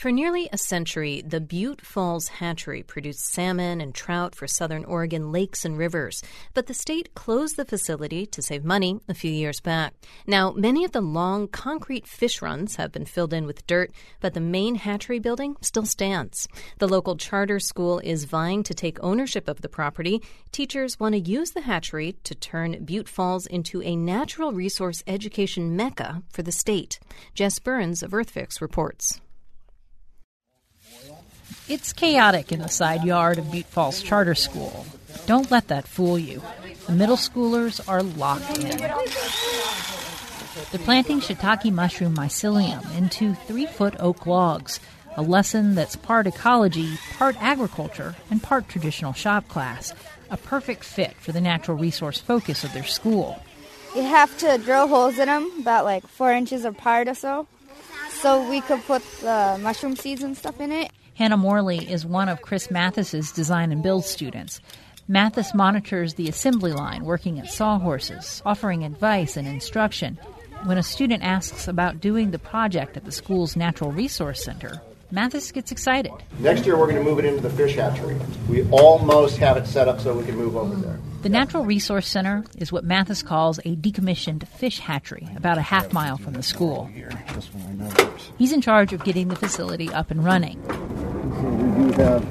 For nearly a century, the Butte Falls Hatchery produced salmon and trout for southern Oregon lakes and rivers, but the state closed the facility to save money a few years back. Now, many of the long concrete fish runs have been filled in with dirt, but the main hatchery building still stands. The local charter school is vying to take ownership of the property. Teachers want to use the hatchery to turn Butte Falls into a natural resource education mecca for the state. Jess Burns of EarthFix reports. It's chaotic in the side yard of Butte Falls Charter School. Don't let that fool you. The middle schoolers are locked in. They're planting shiitake mushroom mycelium into 3-foot oak logs, a lesson that's part ecology, part agriculture, and part traditional shop class, a perfect fit for the natural resource focus of their school. You have to drill holes in them about 4 inches apart or so we could put the mushroom seeds and stuff in it. Hannah Morley is one of Chris Mathis's design and build students. Mathis monitors the assembly line working at Sawhorses, offering advice and instruction. When a student asks about doing the project at the school's Natural Resource Center, Mathis gets excited. Next year we're going to move it into the fish hatchery. We almost have it set up so we can move over there. The Natural Resource Center is what Mathis calls a decommissioned fish hatchery, about a half-mile from the school. He's in charge of getting the facility up and running. We do have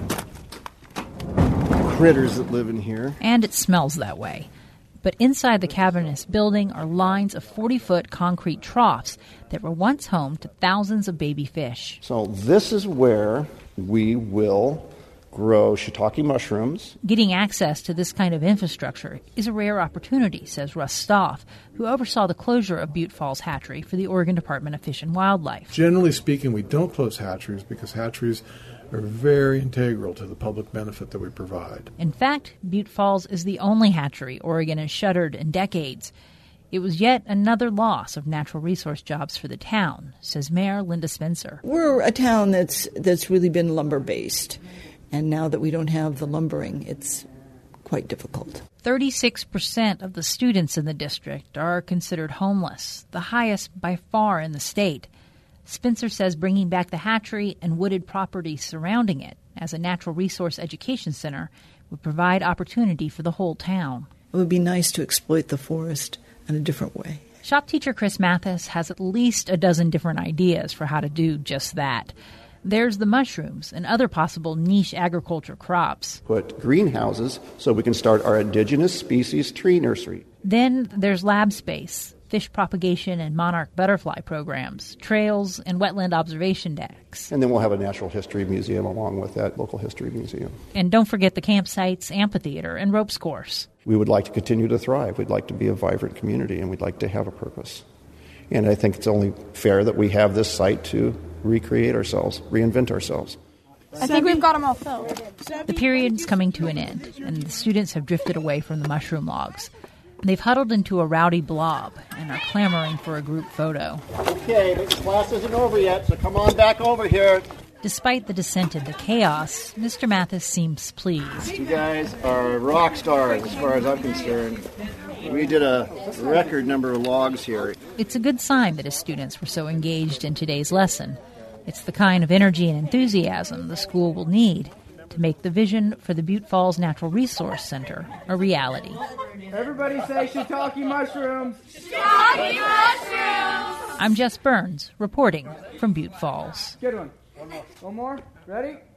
critters that live in here. And it smells that way. But inside the cavernous building are lines of 40-foot concrete troughs that were once home to thousands of baby fish. So this is where we will grow shiitake mushrooms. Getting access to this kind of infrastructure is a rare opportunity, says Russ Stoff, who oversaw the closure of Butte Falls Hatchery for the Oregon Department of Fish and Wildlife. Generally speaking, we don't close hatcheries because hatcheries are very integral to the public benefit that we provide. In fact, Butte Falls is the only hatchery Oregon has shuttered in decades. It was yet another loss of natural resource jobs for the town, says Mayor Linda Spencer. We're a town that's really been lumber-based, and now that we don't have the lumbering, it's quite difficult. 36% of the students in the district are considered homeless, the highest by far in the state. Spencer says bringing back the hatchery and wooded property surrounding it as a natural resource education center would provide opportunity for the whole town. It would be nice to exploit the forest in a different way. Shop teacher Chris Mathis has at least a dozen different ideas for how to do just that. There's the mushrooms and other possible niche agriculture crops. Put greenhouses so we can start our indigenous species tree nursery. Then there's lab space, fish propagation and monarch butterfly programs, trails, and wetland observation decks. And then we'll have a natural history museum along with that local history museum. And don't forget the campsites, amphitheater, and ropes course. We would like to continue to thrive. We'd like to be a vibrant community, and we'd like to have a purpose. And I think it's only fair that we have this site to recreate ourselves, reinvent ourselves. I think we've got them all filled. The period's coming to an end, and the students have drifted away from the mushroom logs. They've huddled into a rowdy blob and are clamoring for a group photo. Okay, the class isn't over yet, so come on back over here. Despite the descent into chaos, Mr. Mathis seems pleased. You guys are rock stars as far as I'm concerned. We did a record number of logs here. It's a good sign that his students were so engaged in today's lesson. It's the kind of energy and enthusiasm the school will need to make the vision for the Butte Falls Natural Resource Center a reality. Everybody say shiitake mushrooms! Shiitake mushrooms! I'm Jess Burns, reporting from Butte Falls. Good one. One more. Ready?